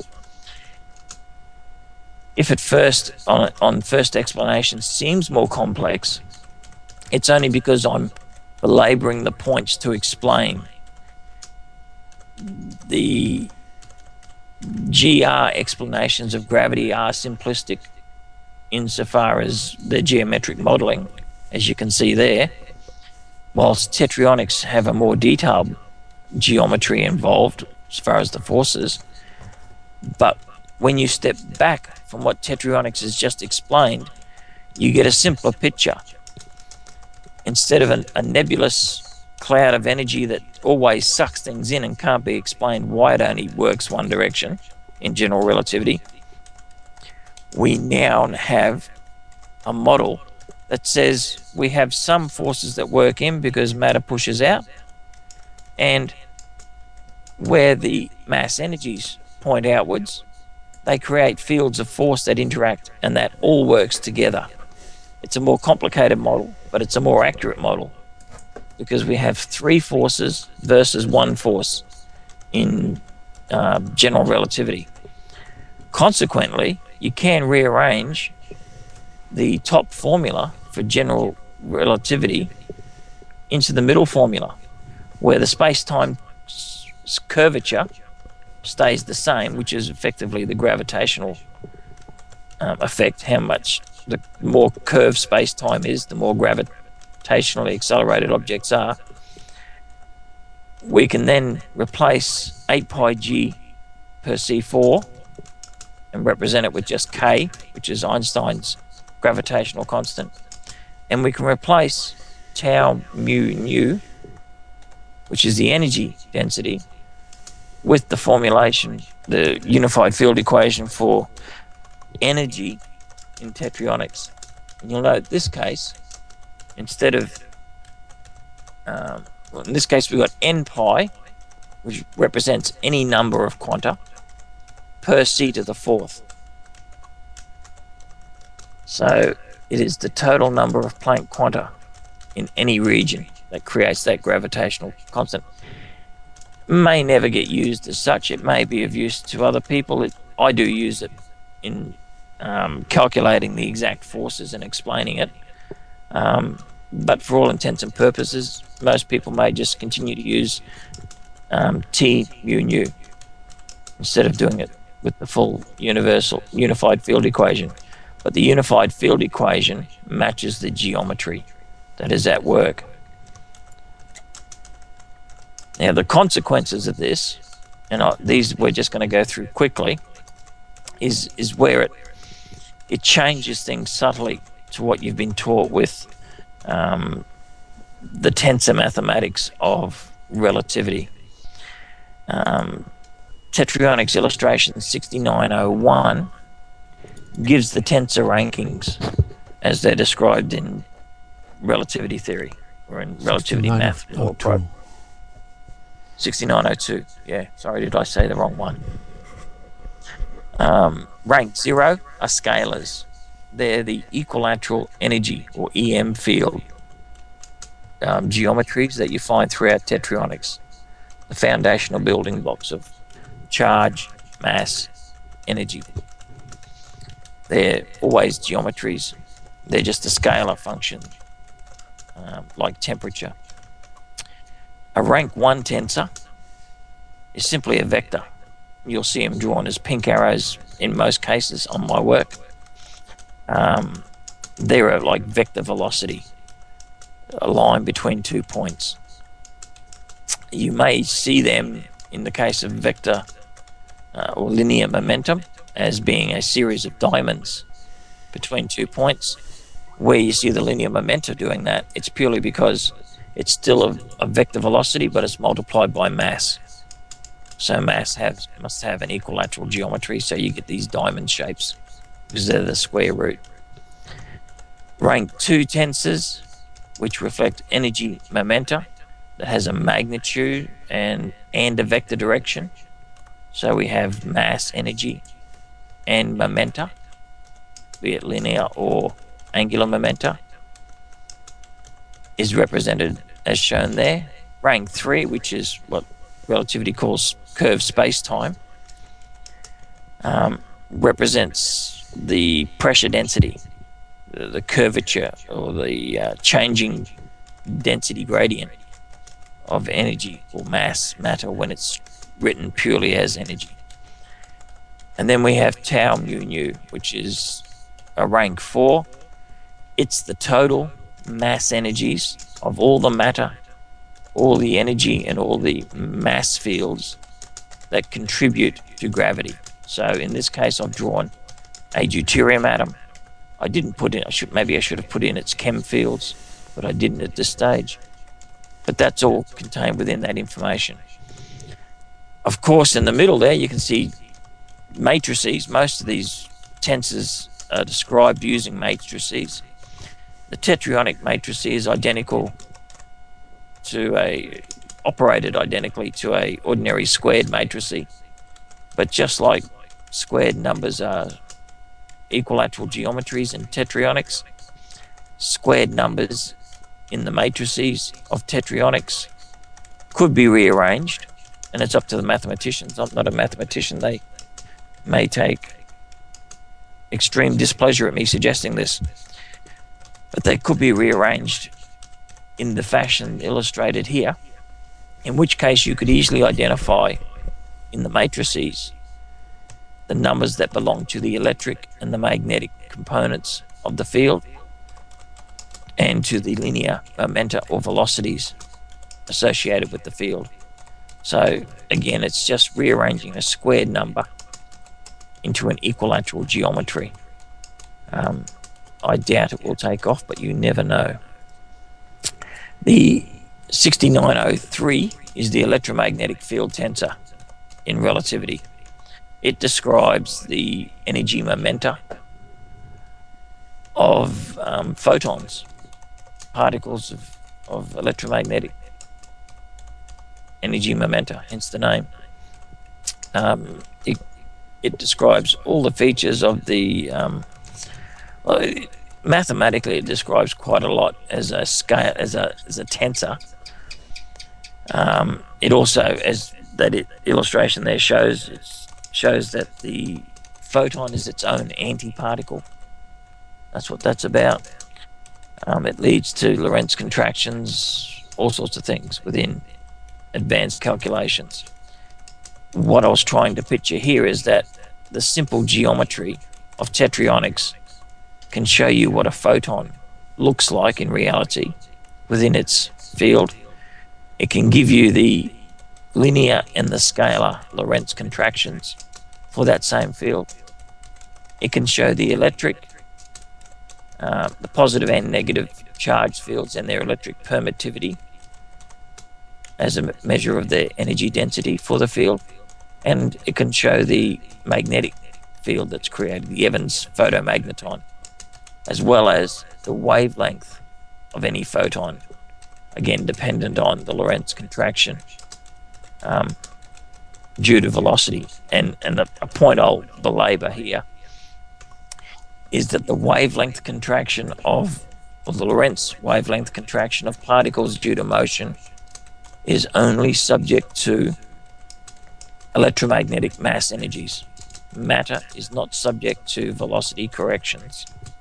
if at first, on, on first explanation, seems more complex, it's only because I'm belaboring the points to explain. The G R explanations of gravity are simplistic insofar as the geometric modeling, as you can see there, whilst tetraionics have a more detailed geometry involved as far as the forces. But when you step back from what tetraionics has just explained, you get a simpler picture. Instead of an, a nebulous cloud of energy that always sucks things in and can't be explained why it only works one direction in general relativity, we now have a model that says we have some forces that work in because matter pushes out, and where the mass energies point outwards, they create fields of force that interact, and that all works together. It's a more complicated model, but it's a more accurate model because we have three forces versus one force in uh, general relativity. Consequently, you can rearrange the top formula for general relativity into the middle formula, where the space-time curvature stays the same, which is effectively the gravitational um, effect. How much the more curved space-time is, the more gravitationally accelerated objects are. We can then replace eight pi g per c four and represent it with just k, which is Einstein's gravitational constant. And we can replace tau mu nu, which is the energy density, with the formulation, the unified field equation for energy in tetronics. And you'll note this case, instead of, um, well, in this case we've got n pi, which represents any number of quanta, per c to the fourth. So it is the total number of Planck quanta in any region that creates that gravitational constant. May never get used as such. It may be of use to other people. It, I do use it in um, calculating the exact forces and explaining it. Um, but for all intents and purposes, most people may just continue to use um, T mu nu instead of doing it with the full universal unified field equation. But the unified field equation matches the geometry that is at work. Now, the consequences of this, and I, these we're just going to go through quickly, is is where it it changes things subtly to what you've been taught with um, the tensor mathematics of relativity. Um, Tetronics illustration sixty-nine oh one gives the tensor rankings as they're described in relativity theory or in relativity math. More pro. sixty-nine oh two. Yeah, sorry, did I say the wrong one? Um, rank zero are scalars. They're the equilateral energy or E M field um, geometries that you find throughout tetronics, the foundational building blocks of charge, mass, energy. They're always geometries. They're just a scalar function, um, like temperature. A rank one tensor is simply a vector. You'll see them drawn as pink arrows in most cases on my work. Um, they're like vector velocity, a line between two points. You may see them in the case of vector uh, or linear momentum as being a series of diamonds between two points. Where you see the linear momentum doing that, it's purely because it's still a, a vector velocity, but it's multiplied by mass. So mass has, must have an equilateral geometry, so you get these diamond shapes because they're the square root. Rank two tensors, which reflect energy momenta, that has a magnitude and, and a vector direction. So we have mass, energy, and momenta, be it linear or angular momenta, is represented as shown there. Rank three, which is what relativity calls curved space-time, um, represents the pressure density, the, the curvature or the uh, changing density gradient of energy or mass, matter, when it's written purely as energy. And then we have tau mu nu, which is a rank four. It's the total mass energies of all the matter, all the energy, and all the mass fields that contribute to gravity. So in this case, I've drawn a deuterium atom. I didn't put in, I should, maybe I should have put in its chem fields, but I didn't at this stage. But that's all contained within that information. Of course, in the middle there, you can see matrices. Most of these tensors are described using matrices. The tetronic matrix is identical to a, operated identically to a ordinary squared matrix, but just like squared numbers are equilateral geometries in tetronics, squared numbers in the matrices of tetraionics could be rearranged, and it's up to the mathematicians. I'm not a mathematician. They may take extreme displeasure at me suggesting this, but they could be rearranged in the fashion illustrated here, in which case you could easily identify in the matrices the numbers that belong to the electric and the magnetic components of the field and to the linear momenta or velocities associated with the field. So again, it's just rearranging a squared number into an equilateral geometry. Um, I doubt it will take off, but you never know. The sixty-nine oh three is the electromagnetic field tensor in relativity. It describes the energy momenta of um, photons, particles of, of electromagnetic energy momenta, hence the name. Um, it, it describes all the features of the um, well, it, mathematically it describes quite a lot as a scale, as a as a tensor. Um, it also, as that it, illustration there shows, it shows that the photon is its own antiparticle. That's what that's about. Um, it leads to Lorentz contractions, all sorts of things within advanced calculations. What I was trying to picture here is that the simple geometry of tetraionics can show you what a photon looks like in reality within its field. It can give you the linear and the scalar Lorentz contractions for that same field. It can show the electric, uh, the positive and negative charged fields and their electric permittivity as a measure of their energy density for the field. And it can show the magnetic field that's created, the Evans photomagneton, as well as the wavelength of any photon, again dependent on the Lorentz contraction um, due to velocity. And, and the, a point I'll belabor here is that the wavelength contraction of, or the Lorentz wavelength contraction of particles due to motion is only subject to electromagnetic mass energies. Matter is not subject to velocity corrections.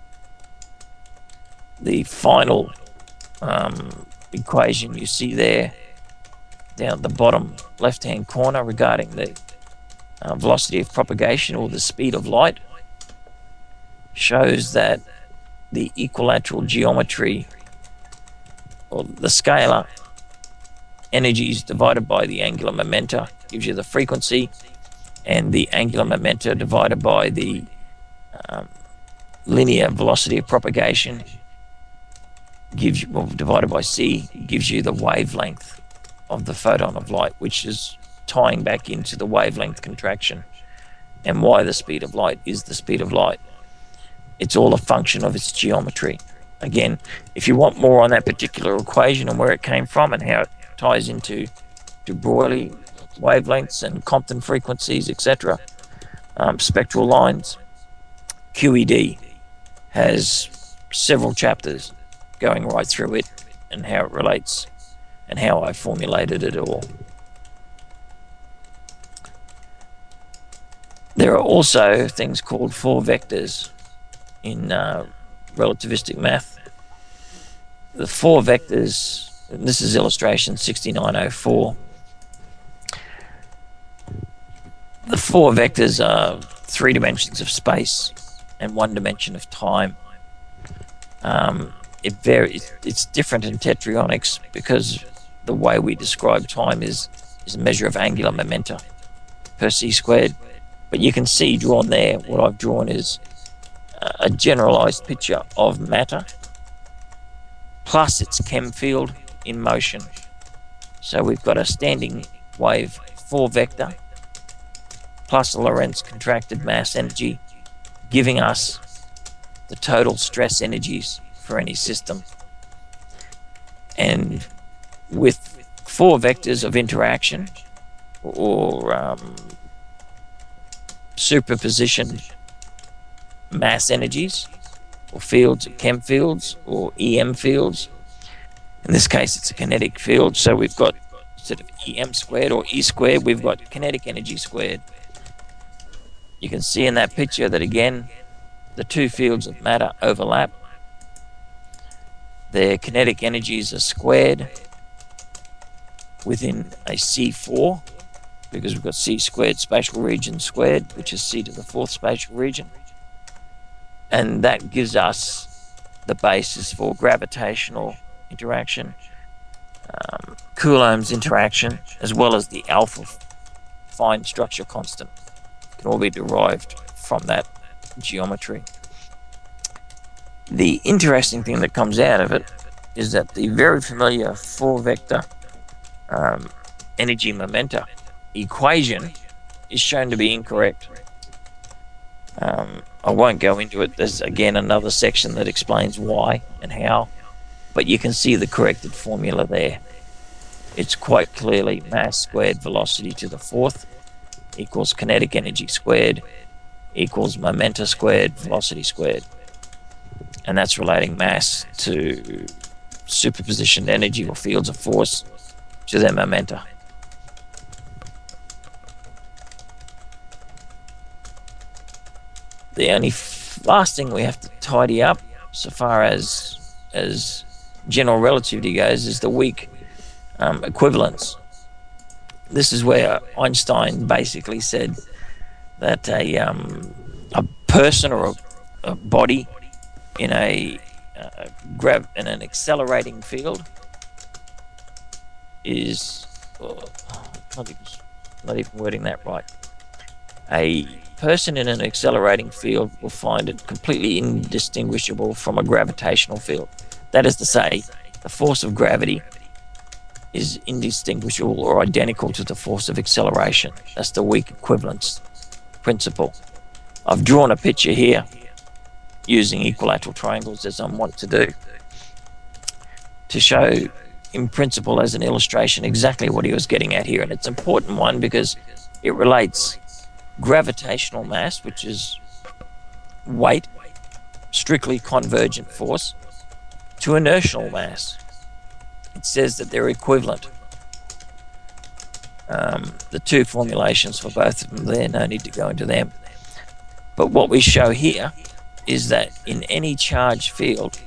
The final um, equation you see there down at the bottom left-hand corner regarding the uh, velocity of propagation or the speed of light shows that the equilateral geometry, or the scalar energies divided by the angular momenta, gives you the frequency, and the angular momenta divided by the um, linear velocity of propagation gives you, well, divided by c, gives you the wavelength of the photon of light, which is tying back into the wavelength contraction and why the speed of light is the speed of light. It's all a function of its geometry. Again, if you want more on that particular equation and where it came from and how it ties into de Broglie wavelengths and Compton frequencies, et cetera, um, spectral lines, Q E D has several chapters going right through it and how it relates and how I formulated it all. There are also things called four vectors in uh, relativistic math. The four vectors, and this is illustration sixty-nine oh four. The four vectors are three dimensions of space and one dimension of time. Um, it varies. It's different in tetraionics because the way we describe time is, is a measure of angular momenta per c squared. But you can see drawn there, what I've drawn is a generalized picture of matter plus its chem field in motion. So we've got a standing wave four vector plus a Lorentz contracted mass energy giving us the total stress energies for any system. And with four vectors of interaction or um, superposition mass energies or fields, chem fields, or E M fields. In this case, it's a kinetic field, so we've got, instead of E M squared or E squared, we've got kinetic energy squared. You can see in that picture that, again, the two fields of matter overlap. Their kinetic energies are squared within a C four, because we've got C squared spatial region squared, which is C to the fourth spatial region. And that gives us the basis for gravitational interaction, um, Coulomb's interaction, as well as the alpha fine structure constant. Can all be derived from that geometry. The interesting thing that comes out of it is that the very familiar four-vector um, energy momenta equation is shown to be incorrect. Um, I won't go into it. There's, again, another section that explains why and how, but you can see the corrected formula there. It's quite clearly mass squared velocity to the fourth equals kinetic energy squared equals momenta squared velocity squared. And that's relating mass to superposition energy or fields of force to their momenta. The only f last thing we have to tidy up, so far as as general relativity goes, is the weak um, equivalence. This is where Einstein basically said that a um, a person or a, a body in a uh, grav in an accelerating field is oh, not even not even wording that right. A person in an accelerating field will find it completely indistinguishable from a gravitational field. That is to say, the force of gravity is indistinguishable or identical to the force of acceleration. That's the weak equivalence principle. I've drawn a picture here using equilateral triangles, as I'm wont to do, to show in principle as an illustration exactly what he was getting at here. And it's an important one because it relates gravitational mass, which is weight, strictly convergent force, to inertial mass. It says that they're equivalent. Um, the two formulations for both of them there, no need to go into them. But what we show here is that in any charged field,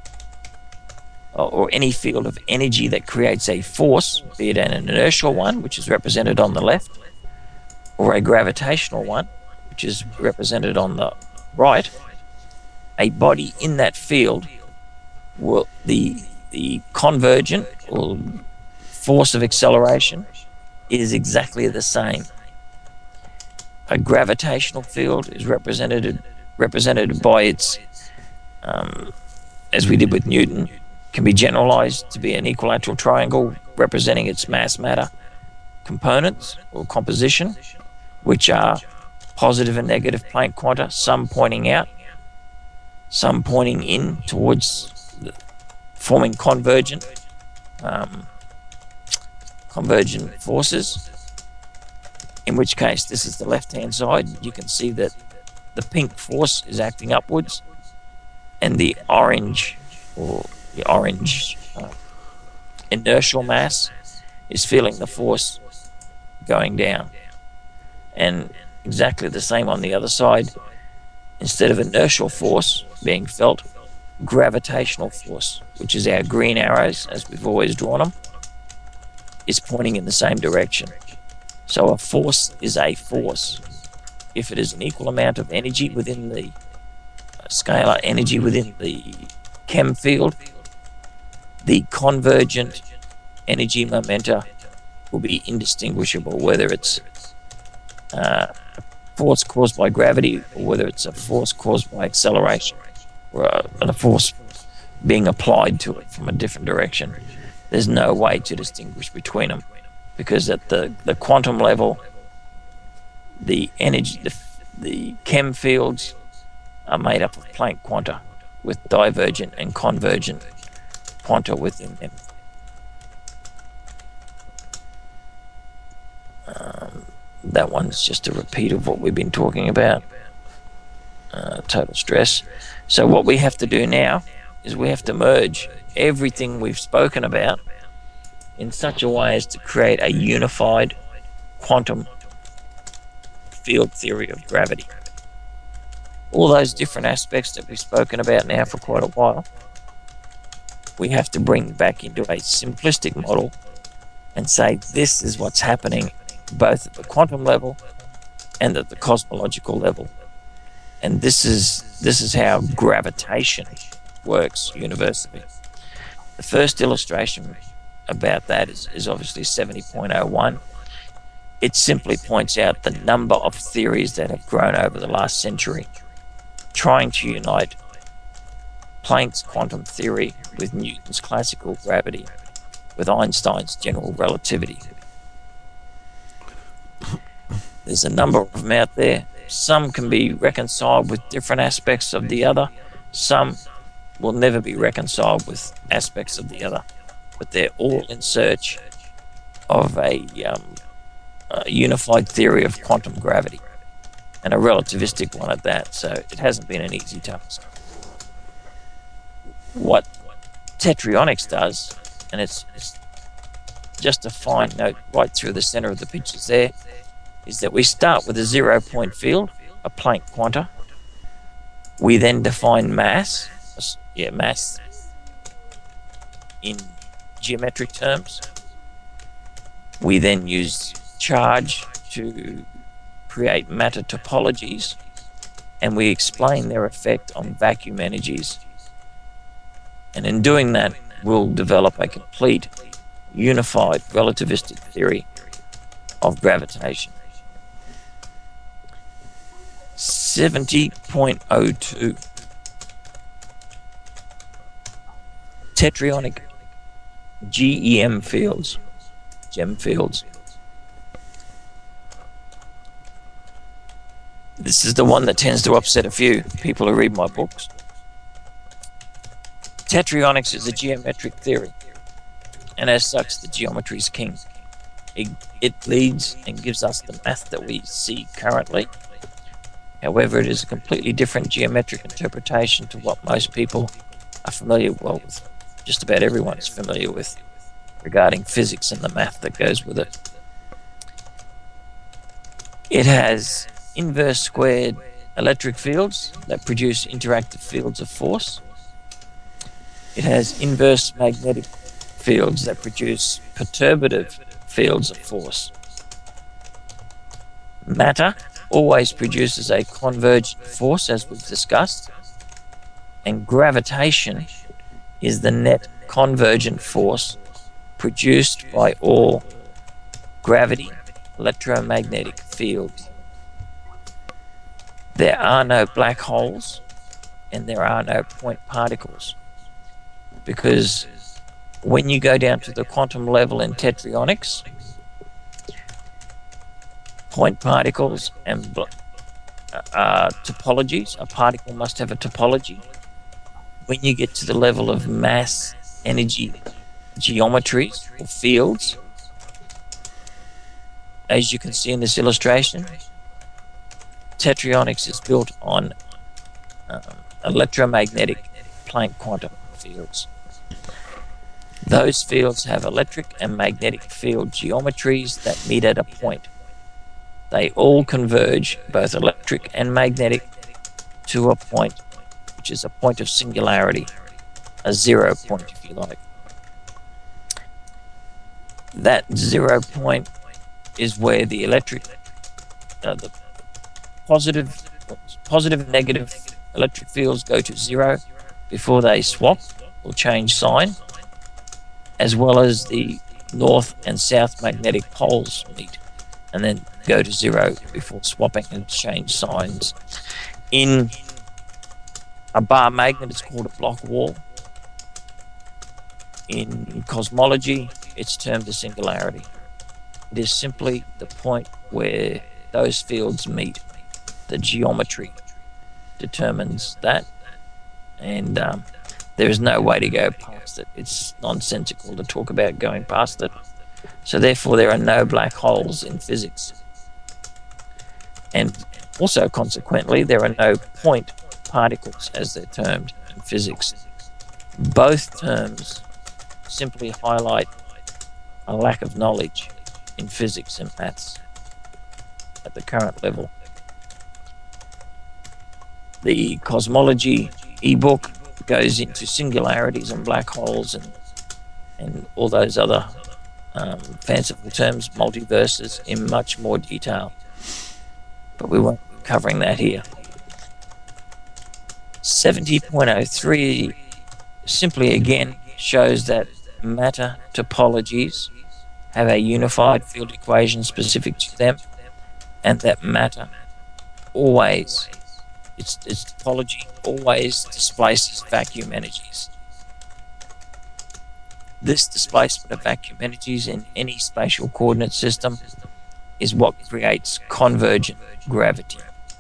or, or any field of energy that creates a force, be it an inertial one, which is represented on the left, or a gravitational one, which is represented on the right, a body in that field will, the the convergent or force of acceleration is exactly the same. A gravitational field is represented represented by its, um, as we did with Newton, can be generalized to be an equilateral triangle representing its mass matter components or composition, which are positive and negative Planck quanta, some pointing out, some pointing in towards the, forming convergent um, convergent forces, in which case this is the left-hand side. You can see that the pink force is acting upwards and the orange or the orange uh, inertial mass is feeling the force going down. And exactly the same on the other side. Instead of inertial force being felt, gravitational force, which is our green arrows as we've always drawn them, is pointing in the same direction. So a force is a force if it is an equal amount of energy within the uh, scalar energy within the chem field. The convergent energy momenta will be indistinguishable, whether it's uh, a force caused by gravity or whether it's a force caused by acceleration, or a, a force being applied to it from a different direction. There's no way to distinguish between them, because at the, the quantum level, the energy, the, the chem fields are made up of Planck quanta with divergent and convergent quanta within them. Um, that one's just a repeat of what we've been talking about. uh, total stress. So what we have to do now is we have to merge everything we've spoken about in such a way as to create a unified quantum field theory of gravity. All those different aspects that we've spoken about now for quite a while, we have to bring back into a simplistic model and say this is what's happening both at the quantum level and at the cosmological level. And this is this is how gravitation works universally. The first illustration about that is, is obviously seventy point oh one. It simply points out the number of theories that have grown over the last century, trying to unite Planck's quantum theory with Newton's classical gravity, with Einstein's general relativity. There's a number of them out there. Some can be reconciled with different aspects of the other. Some will never be reconciled with aspects of the other. But they're all in search of a, um, a unified theory of quantum gravity, and a relativistic one at that. So it hasn't been an easy task. What Tetrionics does, and it's, it's just a fine note right through the center of the pictures there, is that we start with a zero point field, a Planck quanta. We then define mass, yeah, mass in geometric terms. We then use charge to create matter topologies, and we explain their effect on vacuum energies. And in doing that, we'll develop a complete, unified relativistic theory of gravitation. seventy point oh two. Tetrionic G E M fields, GEM fields. This is the one that tends to upset a few people who read my books. Tetrionics is a geometric theory, and as such, the geometry is king. It, it leads and gives us the math that we see currently. However, it is a completely different geometric interpretation to what most people are familiar well with. Just about everyone is familiar with regarding physics and the math that goes with it. It has inverse squared electric fields that produce interactive fields of force. It has inverse magnetic fields that produce perturbative fields of force. Matter always produces a convergent force, as we've discussed, and gravitation is the net convergent force produced by all gravity electromagnetic fields. There are no black holes and there are no point particles, because when you go down to the quantum level in tetrionics, point particles and uh, topologies, a particle must have a topology. When you get to the level of mass energy geometries or fields, as you can see in this illustration, tetrionics is built on um, electromagnetic Planck quantum fields. Those fields have electric and magnetic field geometries that meet at a point. They all converge, both electric and magnetic, to a point, which is a point of singularity, a zero point, if you like. That zero point is where the electric, uh, the positive, positive and negative electric fields go to zero before they swap or change sign, as well as the north and south magnetic poles meet and then go to zero before swapping and change signs. In a bar magnet, it's called a block wall. In cosmology, it's termed a singularity. It is simply the point where those fields meet. The geometry determines that, and um, there is no way to go past it. It's nonsensical to talk about going past it. So therefore, there are no black holes in physics. And Also, consequently, there are no point particles, as they're termed in physics. Both terms simply highlight a lack of knowledge in physics and maths at the current level. The cosmology ebook goes into singularities and black holes and and all those other um, fanciful terms, multiverses, in much more detail. But we won't be covering that here. seventy point oh three simply again shows that matter topologies have a unified field equation specific to them, and that matter always, its, its topology always displaces vacuum energies. This displacement of vacuum energies in any spatial coordinate system is what creates convergent gravity.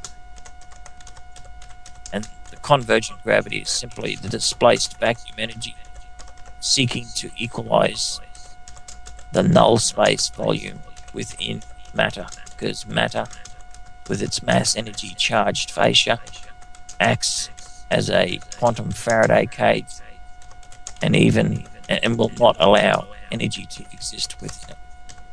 And the convergent gravity is simply the displaced vacuum energy seeking to equalize the null space volume within matter, because matter, with its mass energy charged fascia, acts as a quantum Faraday cage and even and will not allow energy to exist within it.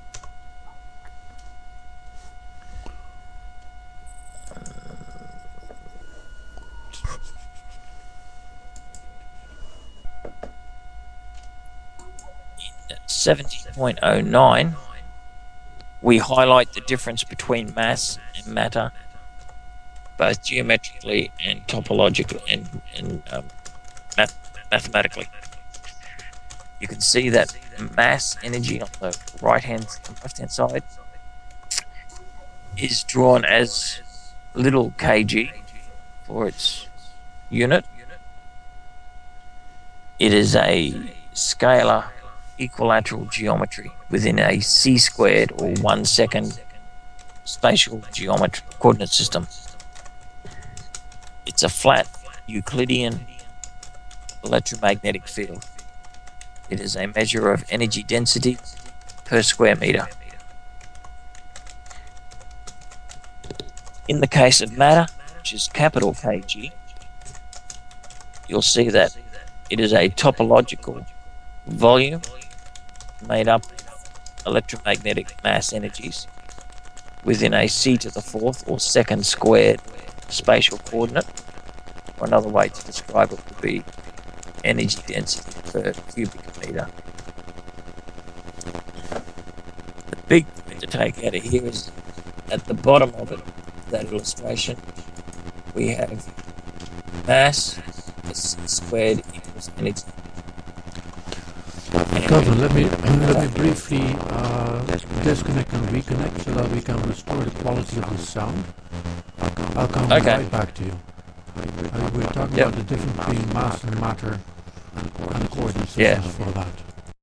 In seventy point oh nine, we highlight the difference between mass and matter, both geometrically and topologically and, and um, math mathematically. You can see that mass energy on the right hand left hand side is drawn as little kg for its unit. It is a scalar equilateral geometry within a c squared or one second spatial geometry coordinate system. It's a flat Euclidean electromagnetic field. It is a measure of energy density per square meter. In the case of matter, which is capital Kg, you'll see that it is a topological volume made up of electromagnetic mass energies within a c to the fourth or second squared spatial coordinate. Or another way to describe it would be energy density per cubic meter. The big thing to take out of here is at the bottom of it, that illustration, we have mass squared equals energy. Kelvin, let me let me briefly uh, disconnect and reconnect so that we can restore the quality of the sound. I'll come Okay. right back to you. Uh, we're talking Yep. about the difference between mass and matter and coordinate systems Yeah. for that.